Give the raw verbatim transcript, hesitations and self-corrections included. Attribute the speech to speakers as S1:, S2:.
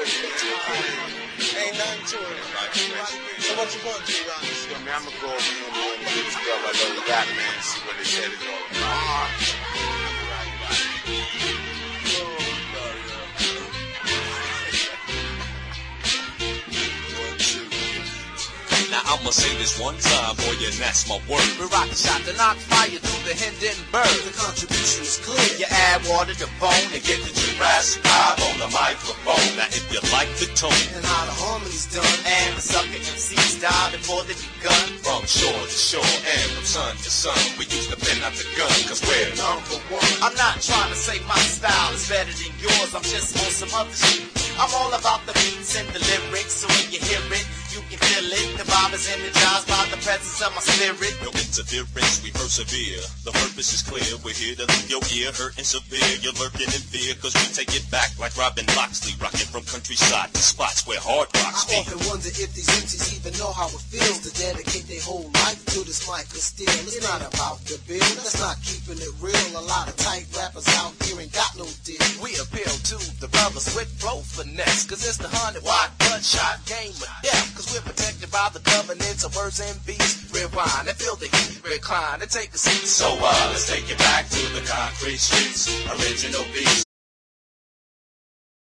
S1: Ain't nothing to it. So what you gonna do, honest?
S2: I mean, I'm gonna go over here and get this girl I know rap, man, see what his head is all about.
S3: Now I'ma say this one time, boy, and that's my word.
S4: We rock a shot to knock fire through the Hindenburg.
S1: The contribution is clear.
S4: You add water to bone and get the G-Ras vibe on the microphone.
S3: Now if you like the tone
S1: And how the harmony's done.
S4: And the sucker M Cs die before they begun.
S3: from shore to shore and from sun to sun, we use the pen, not the gun, cause we're
S1: Number one.
S4: I'm not trying to say my style is better than yours. I'm just on some other shit. I'm all about the beats and the lyrics, so when you hear it, you can feel it. The vibe is energized by the presence of my spirit.
S3: no interference, we persevere. The purpose is clear, we're here to leave your ear hurting severe. You're lurking in fear, cause we take it back like Robin Loxley, rocking from countryside to spots where hard rocks
S1: I
S3: meet.
S1: often wonder if these M Cs even know how it feels to dedicate their whole life to this mic of steel. It's not about the bill, that's not keeping it real. A lot of tight rappers out here ain't got no deal.
S4: We appeal to the brothers with flow finesse, cause it's the hundred watt bloodshot game of death. Cause we're protected by the covenants of words and beats. Rewind and feel the heat, recline and take a seat.
S3: So uh, let's take it back to the concrete streets. Original beats